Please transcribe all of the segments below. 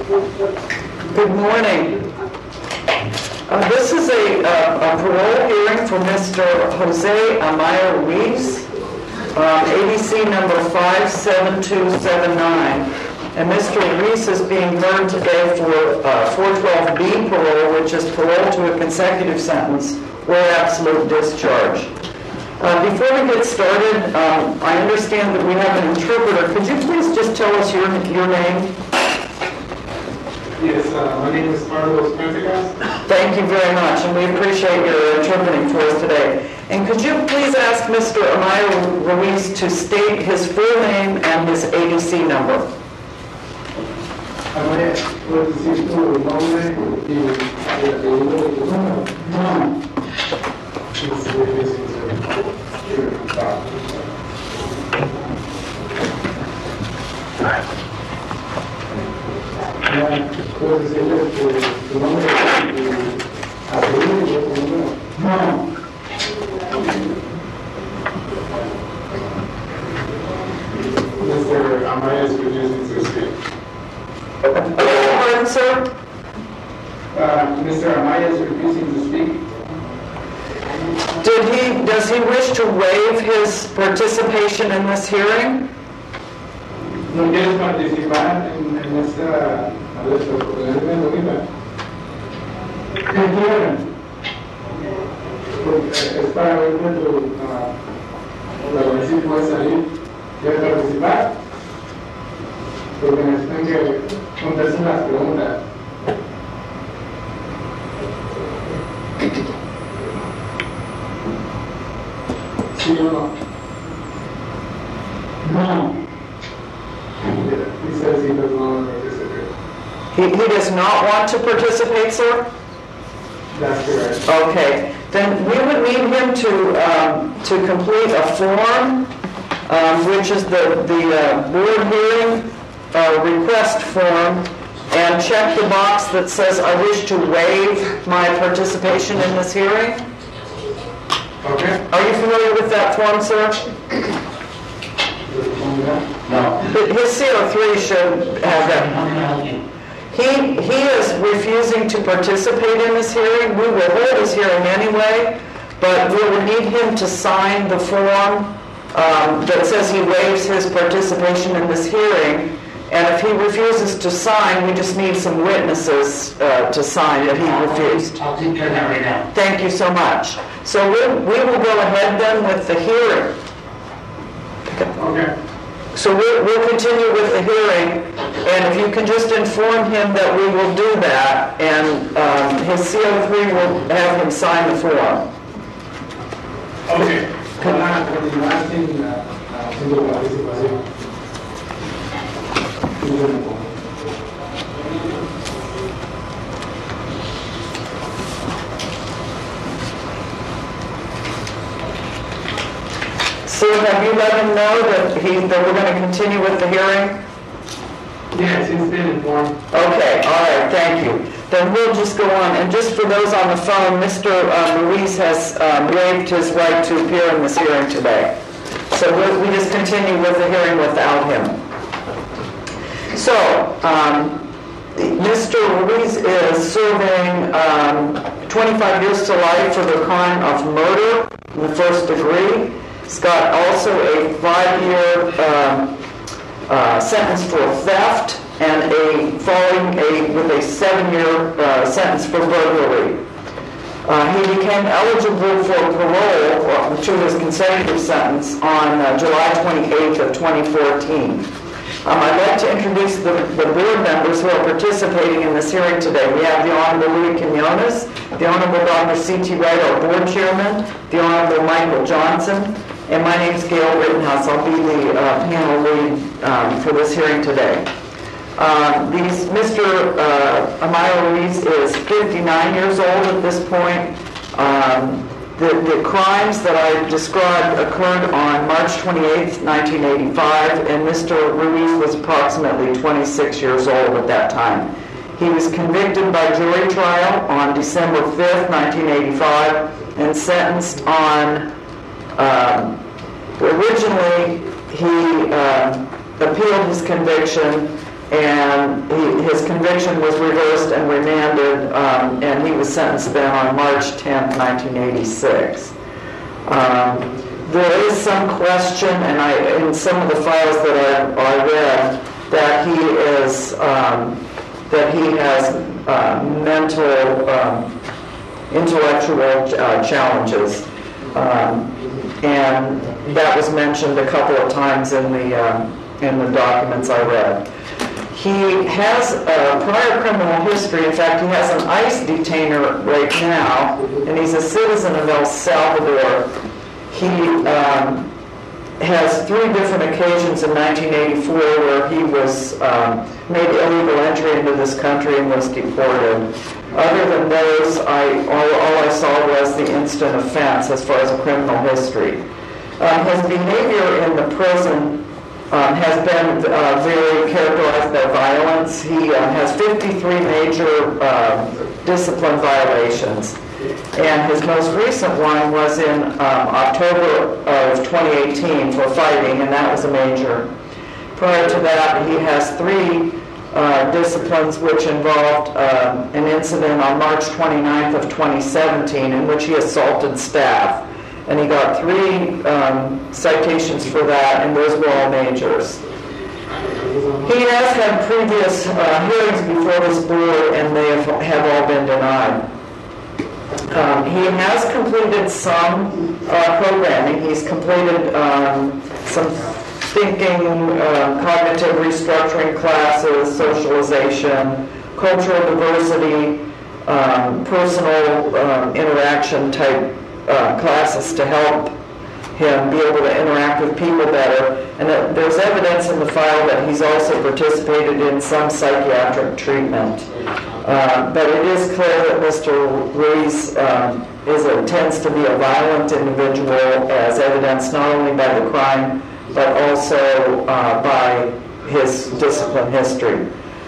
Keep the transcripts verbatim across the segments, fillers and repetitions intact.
Good morning. Uh, this is a, uh, a parole hearing for Mister Jose Amaya Ruiz, um, A D C number five seven two seven nine. And Mister Ruiz is being heard today for uh, four twelve B parole, which is parole to a consecutive sentence or absolute discharge. Uh, before we get started, um, I understand that we have an interpreter. Could you please just tell us your, your name? Yes, uh, my name is Carlos Pentegas. Thank you very much, and we appreciate your interpreting for us today. And could you please ask Mister Amaya Ruiz to state his full name and his A D C number? Amaya, ¿puedes decir tu nombre y el apellido de tu nombre? No. ¿Puedes decirle tu nombre y apellido de tu nombre? No. Mister Amaya is refusing to speak. Pardon, sir? Uh, Mister Amaya is refusing to speak. Did he, does he wish to waive his participation in this hearing? ¿No quieres participar en, en esta oportunidad? ¿Qué quieren? Es para ver cuando la policía puede salir. ¿Quieres participar? Porque necesitan que contesten las preguntas. ¿Sí o no? No. He says he does not participate. He, he does not want to participate, sir? That's correct. Okay. Then we would need him to, um, to complete a form, um, which is the, the uh, board hearing uh, request form, and check the box that says, I wish to waive my participation in this hearing. Okay. Are you familiar with that form, sir? No. His C O three should have that. He, he is refusing to participate in this hearing. We will hold his hearing anyway, but we will need him to sign the form um, that says he waives his participation in this hearing. And if he refuses to sign, we just need some witnesses uh, to sign that he refused. I'll take care of that right now. Thank you so much. So we, we will go ahead then with the hearing. Okay. So we'll, we'll continue with the hearing, and if you can just inform him that we will do that, and um, his C O three will have him sign the form. Okay. Van a continuar sin haciendo participación. So have you let him know that he that we're going to continue with the hearing? Yes, he's been informed. Okay, all right, thank you. Then we'll just go on. And just for those on the phone, Mister Uh, Ruiz has um, waived his right to appear in this hearing today. So we'll, we just continue with the hearing without him. So, um, Mister Ruiz is serving um, twenty-five years to life for the crime of murder in the first degree. He's got also a five-year um, uh, sentence for theft and a following a with a seven-year uh, sentence for burglary. Uh, he became eligible for parole to his consecutive sentence on uh, July twenty-eighth of twenty fourteen. Um, I'd like to introduce the, the board members who are participating in this hearing today. We have the Honorable Louis Quinones, the Honorable Doctor C T Wright, our board chairman, the Honorable Michael Johnson, and my name is Gail Rittenhouse. I'll be the uh, panel lead um, for this hearing today. Um, these, Mister Uh, Amaya Ruiz is fifty-nine years old at this point. Um, the, the crimes that I described occurred on March twenty-eighth, nineteen eighty-five, and Mister Ruiz was approximately twenty-six years old at that time. He was convicted by jury trial on December fifth, nineteen eighty-five, and sentenced on, um, originally he uh, appealed his conviction and he, his conviction was reversed and remanded, um, and he was sentenced then on March tenth, nineteen eighty-six. Um, there is some question, and I, in some of the files that I, I read, that he is, um, that he has uh, mental, um, intellectual uh, challenges, um, and that was mentioned a couple of times in the um, in the documents I read. He has a prior criminal history. In fact, he has an ICE detainer right now, and he's a citizen of El Salvador. He um, has three different occasions in nineteen eighty-four where he was um, made illegal entry into this country and was deported. Other than those, I, all, all I saw was the instant offense as far as a criminal history. Uh, his behavior in the prison um, has been uh, very characterized by violence. He uh, has fifty-three major uh, discipline violations. And his most recent one was in um, October of twenty eighteen for fighting, and that was a major. Prior to that, he has three uh, disciplines which involved uh, an incident on March twenty-ninth of twenty seventeen in which he assaulted staff. And he got three um, citations for that, and those were all majors. He has had previous uh, hearings before this board, and they have, have all been denied. Um, he has completed some uh, programming. He's completed um, some thinking, uh, cognitive restructuring classes, socialization, cultural diversity, um, personal um, interaction type uh, classes to help him be able to interact with people better. And that there's evidence in the file that he's also participated in some psychiatric treatment. Uh, but it is clear that Mister Ruiz um, is a, tends to be a violent individual, as evidenced not only by the crime, but also uh, by his discipline history.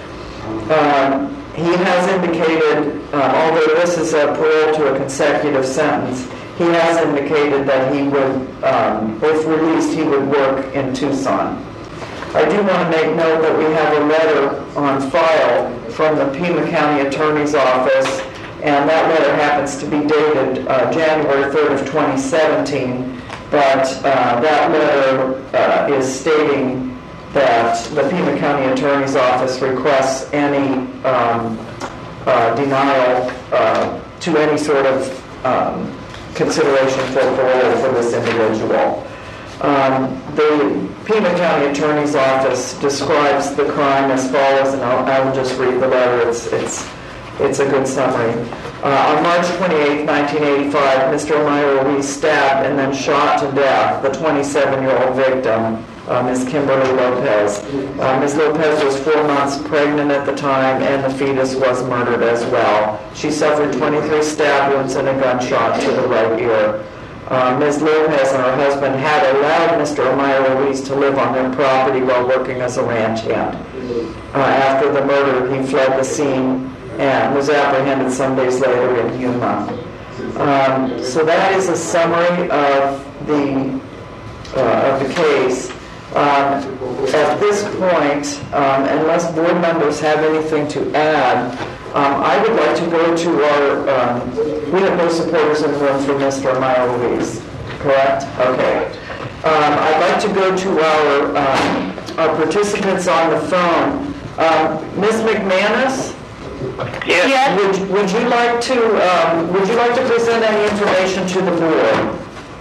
Um, he has indicated, uh, although this is a parole to a consecutive sentence, he has indicated that he would, um, if released, he would work in Tucson. I do want to make note that we have a letter on file from the Pima County Attorney's Office, and that letter happens to be dated uh, January third of twenty seventeen, but uh, that letter uh, is stating that the Pima County Attorney's Office requests any um, uh, denial uh, to any sort of um, consideration for parole for this individual. Um, the Pima County Attorney's Office describes the crime as follows, and I'll, I'll just read the letter. It's it's it's a good summary. Uh, on March twenty-eighth, nineteen eighty-five, Mister Omayo Ruiz stabbed and then shot to death the twenty-seven-year-old victim, uh, Miz Kimberly Lopez. Uh, Miz Lopez was four months pregnant at the time, and the fetus was murdered as well. She suffered twenty-three stab wounds and a gunshot to the right ear. Uh, Miz Lopez and her husband had allowed Mister Omayo Ruiz to live on their property while working as a ranch hand. Uh, after the murder, he fled the scene and was apprehended some days later in Yuma. Um, so that is a summary of the uh, of the case. Um, at this point, um, unless board members have anything to add, um, I would like to go to our, um, we have no supporters in the room for Mister Omayo Ruiz, correct? Okay. Um, I'd like to go to our, um, our participants on the phone. Um, Miz McManus? Yes. yes. Would, would you like to, um, would you like to present any information to the board?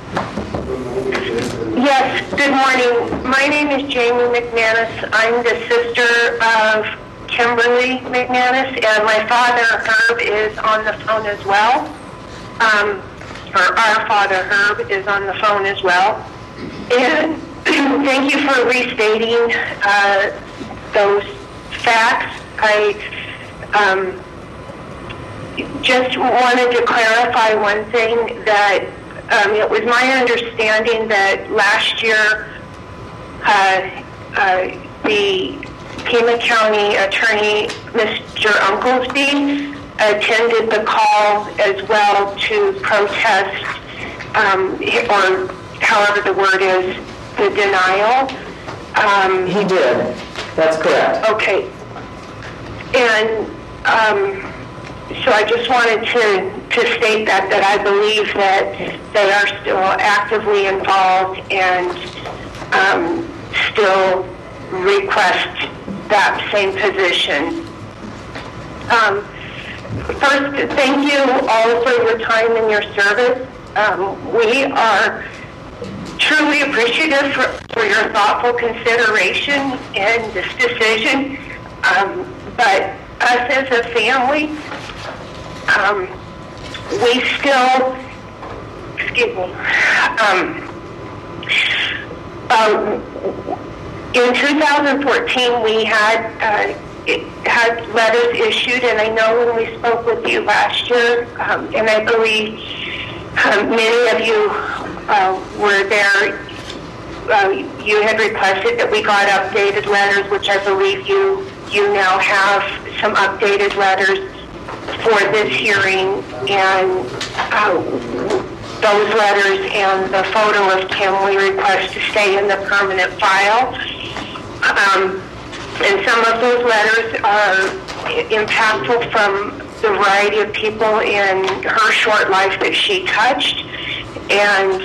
Yes, good morning. My name is Jamie McManus. I'm the sister of Kimberly McManus, and my father, Herb, is on the phone as well. Um, or our father, Herb, is on the phone as well. And thank you for restating uh, those facts. I um, just wanted to clarify one thing, that Um, it was my understanding that last year uh, uh, the Pima County Attorney, Mister Unklesby, attended the call as well to protest, um, or however the word is, the denial. Um, he did. That's correct. Okay. And um, so I just wanted to, to state that, that I believe that they are still actively involved and um, still request that same position. Um, first, thank you all for your time and your service. Um, we are truly appreciative for, for your thoughtful consideration in this decision. Um, but us as a family, um, we still, excuse me, um, uh, in two thousand fourteen we had uh, it had letters issued, and I know when we spoke with you last year, um, and I believe um, many of you uh, were there, uh, you had requested that we got updated letters, which I believe you you now have some updated letters for this hearing, and uh, those letters and the photo of Kim we request to stay in the permanent file. Um, and some of those letters are impactful from the variety of people in her short life that she touched, and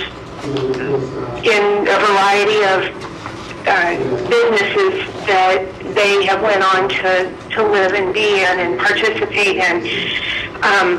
in a variety of uh, businesses that they have went on to, to live and be in and participate in. Um,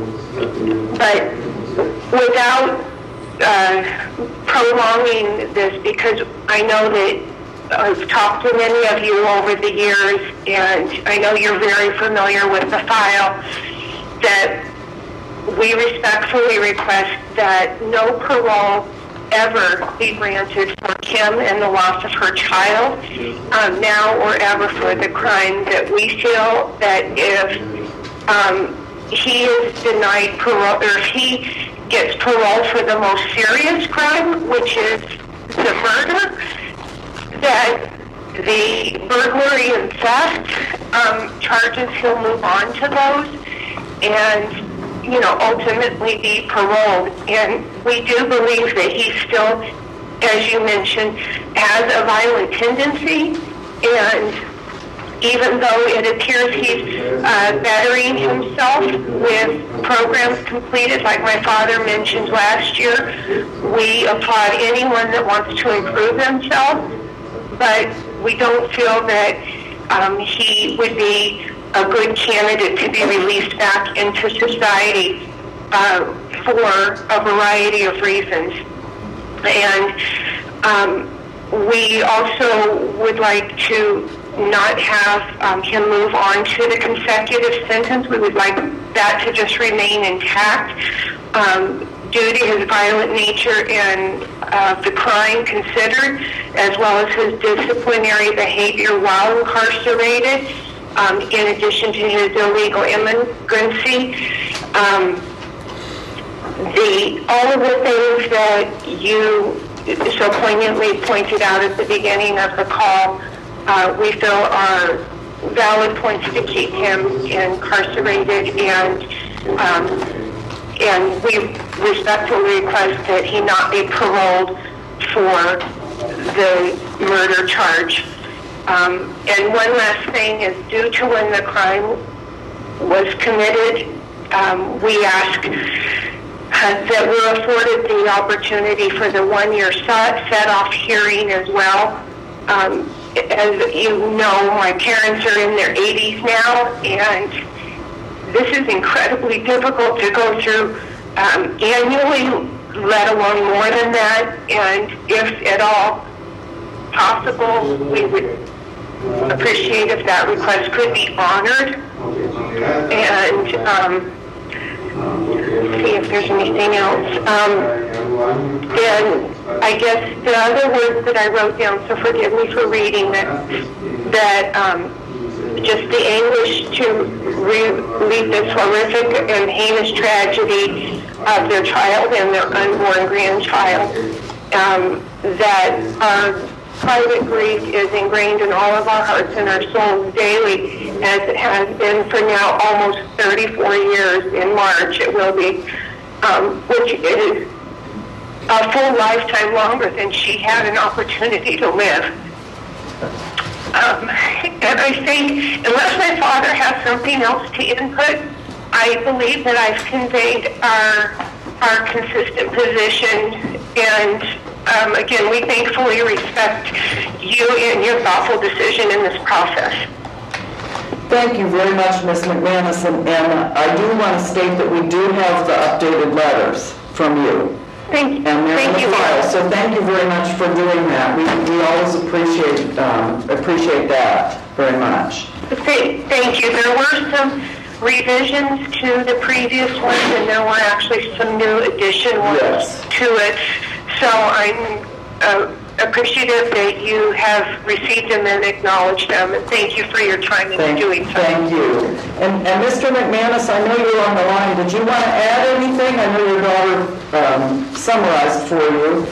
but without uh, prolonging this, because I know that I've talked to many of you over the years, and I know you're very familiar with the file, that we respectfully request that no parole ever be granted for Kim and the loss of her child, um, now or ever, for the crime that we feel that if um, he is denied parole, or if he gets parole for the most serious crime, which is the murder, that the burglary and theft um, charges, he'll move on to those and, you know, ultimately be paroled. And we do believe that he still, as you mentioned, has a violent tendency, and even though it appears he's uh, bettering himself with programs completed, like my father mentioned last year, we applaud anyone that wants to improve themselves, but we don't feel that um, he would be a good candidate to be released back into society uh, for a variety of reasons. And um, we also would like to not have um, him move on to the consecutive sentence. We would like that to just remain intact um, due to his violent nature and uh, the crime considered, as well as his disciplinary behavior while incarcerated, um, in addition to his illegal immigrancy. Um, the all of the things that you so poignantly pointed out at the beginning of the call, uh, we feel are valid points to keep him incarcerated, and um, and we respectfully request that he not be paroled for the murder charge. Um, and one last thing is, due to when the crime was committed, um, we ask uh, that we're afforded the opportunity for the one-year set-off hearing as well. Um, as you know, my parents are in their eighties now, and this is incredibly difficult to go through um, annually, let alone more than that. And if at all possible, we would appreciate if that request could be honored. And um, see if there's anything else. Um, and I guess the other words that I wrote down, so forgive me for reading that, that um, just the anguish to relieve this horrific and heinous tragedy of their child and their unborn grandchild, um, that our private grief is ingrained in all of our hearts and our souls daily, as it has been for now almost thirty-four years. In March it will be, um, which is a full lifetime longer than she had an opportunity to live. Um, and I think unless my father has something else to input, I believe that I've conveyed our our consistent position. And um, again, we thankfully respect you and your thoughtful decision in this process. Thank you very much, Miz McManus, and, and I do want to state that we do have the updated letters from you. Thank, And they're thank in you. the file, so thank you very much for doing that. We, we always appreciate um, appreciate that very much. Thank, thank you. There were some revisions to the previous ones, and there were actually some new addition ones Yes. to it. So I'm uh, appreciative that you have received them and acknowledged them, and thank you for your time in Thank, doing so. thank you. And, and Mister McManus, I know you're on the line. Did you want to add anything? I know your daughter um, summarized for you.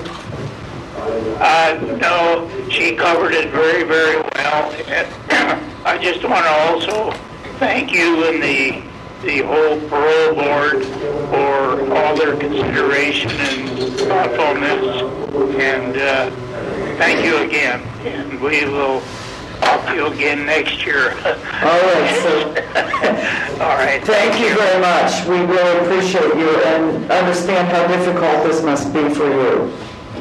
Uh, no, she covered it very, very well. And I just want to also thank you and the the whole parole board for all their consideration and thoughtfulness. And uh, thank you again. And we will talk to you again next year. All right, so All right. thank you very much. We really appreciate you and understand how difficult this must be for you.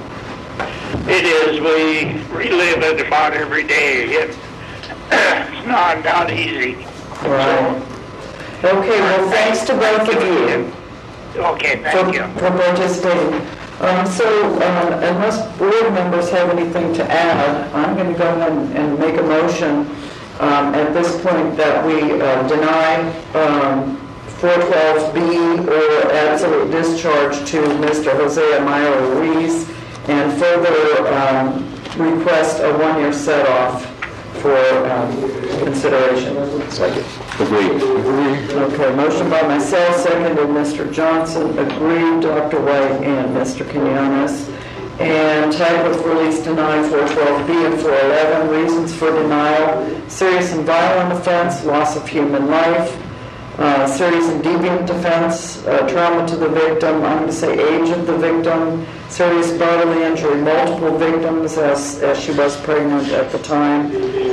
It is. We relive it about every day. It, it's not not easy. Right. Okay, well, thanks to both of you Okay, for, thank you. for participating. Um, so, um, unless board members have anything to add, I'm going to go ahead and, and make a motion um, at this point that we uh, deny um, four twelve B or absolute discharge to Mister Jose Amaya Ruiz, and further um, request a one-year set-off for um, consideration. Second. Agreed. Okay, motion by myself, seconded Mister Johnson, agreed, Doctor White and Mister Quinones. And type of release denied four twelve B and four eleven, reasons for denial: serious and violent offense, loss of human life, uh, serious and deviant offense, uh, trauma to the victim, I'm going to say age of the victim, serious bodily injury, multiple victims as, as she was pregnant at the time.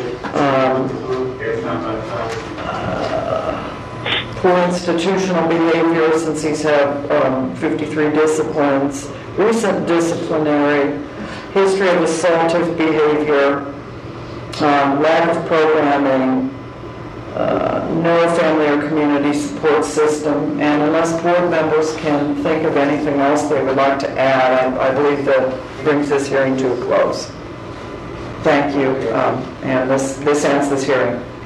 Um, Poor institutional behavior, since he's had um, fifty-three disciplines, recent disciplinary, history of assaultive behavior, um, lack of programming, uh, no family or community support system, and unless board members can think of anything else they would like to add, I, I believe that brings this hearing to a close. Thank you, um, and this, this ends this hearing.